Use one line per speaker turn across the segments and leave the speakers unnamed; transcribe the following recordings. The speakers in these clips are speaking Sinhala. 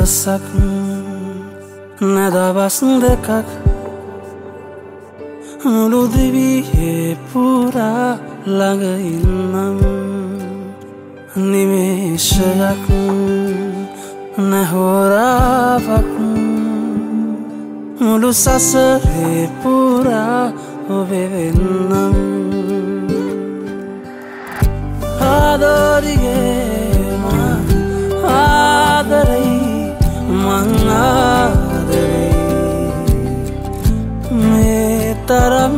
දවසක් නැදවස් දෙකක් මුළු දිවියේ පුරා ළඟ ඉන්නම් නිමේෂයක් නැහොරාවක් මුළු සසරේ පුරා ඔබේ වෙන්නම් ආදරියේ ආදරෙයි මං ආදරෙයි මේ තරම්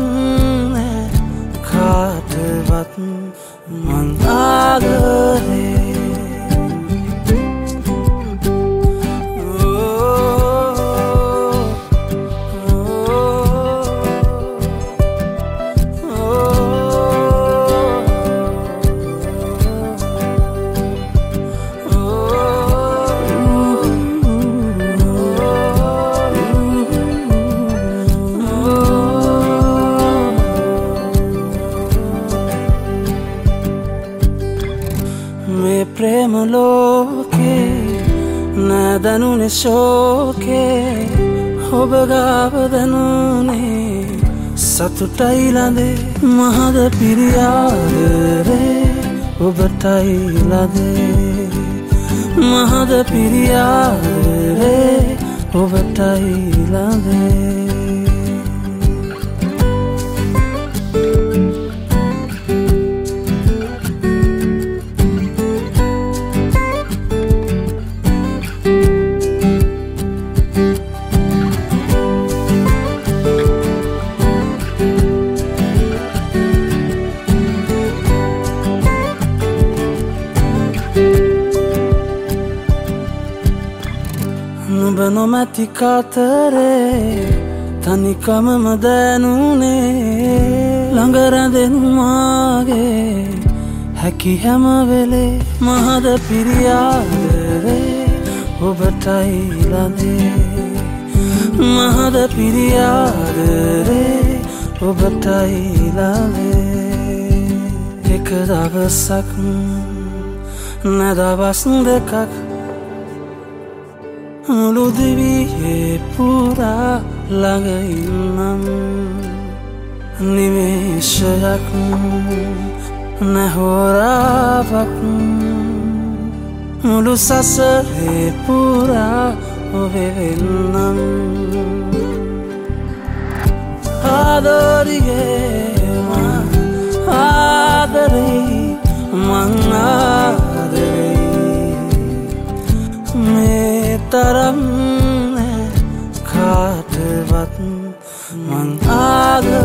කාටවත් මං ආදරෙයි මේ ප්‍රේම ලෝකේ නැදනුනේ ශෝකේ ඔබ ගාව දැනුනේ සතුටයි ළඳේ මහද පිරියාදරේ ඔබටයි ළඳේ මහද පිරියාදරේ ඔබටයි ළඳේ නුඹ නොමැති කාතරේ තනිකමම දැනුනේ ළඟ රැඳෙනු මාගේ හැකි හැම වෙලේ මහද පිරියාදරේ ඔබටයි ළඳේ මහද පිරියාදරේ ඔබටයි ළඳේ එක දවසක් නැදවස් දෙකක් මුළු දිවියේ පුරා ළඟ ඉන්නම් නිමේෂයක් නැහොරාවක් මුළු සසරේ පුරා ඔබේ වෙන්නම් ආදරියේ ආදරෙයි මං ආදරෙයි මේ තරම් කාටවත් මං ආදරෙයි